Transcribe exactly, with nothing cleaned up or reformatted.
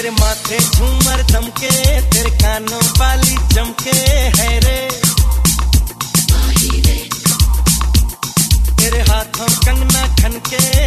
तेरे माथे झूमर दमके, तेरे कानों वाली चमके है रे, तेरे हाथों कंगना खनके